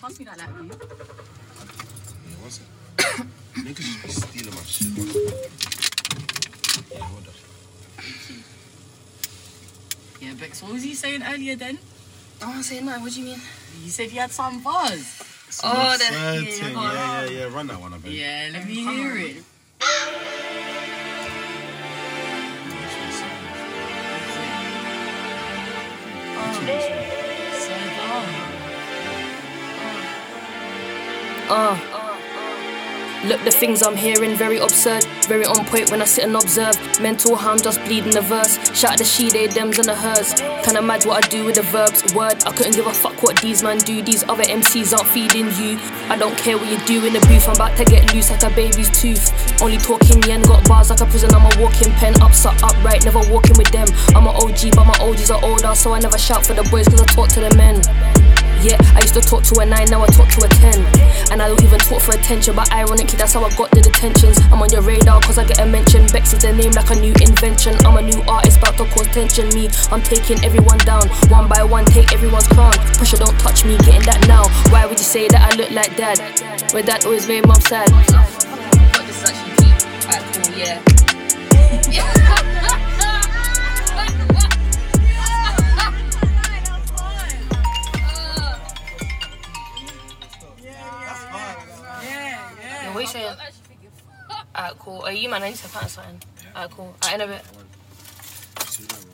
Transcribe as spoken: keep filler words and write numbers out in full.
pass me that light, will you? Yeah, what's it? Niggas just be stealing my shit. Yeah, hold on. Yeah, Bex, what was you saying earlier then? I wasn't saying that, what do you mean? You said you had some buzz. So oh, the... yeah, Yeah, yeah, yeah, yeah, run that one, I bet. Yeah, let me hear it. Uh, look, the things I'm hearing, very absurd, very on point when I sit and observe. Mental harm, just bleeding the verse. Shout at the she, they, thems and the hers. Kinda mad what I do with the verbs. Word, I couldn't give a fuck what these man do. These other M Cs aren't feeding you. I don't care what you do in the booth, I'm about to get loose like a baby's tooth. Only talking yen, got bars like a prison, I'm a walking pen. Upside, upright, never walking with them. I'm an O G, but my O Gs are older, so I never shout for the boys cause I talk to the men. Yeah, I used to talk to a nine, now I talk to a ten. And I don't even talk for attention, but ironically that's how I got the detentions. I'm on your radar cause I get a mention. Bex is the name like a new invention. I'm a new artist about to cause tension. Me, I'm taking everyone down, one by one, take everyone's crown. Pressure don't touch me, getting that now. Why would you say that I look like dad? Where dad always made mum sad. But this is actually deep. Alright, cool, yeah. What are you saying? Alright, cool. Are you man? I need to find something. Alright, cool. Alright, in a bit.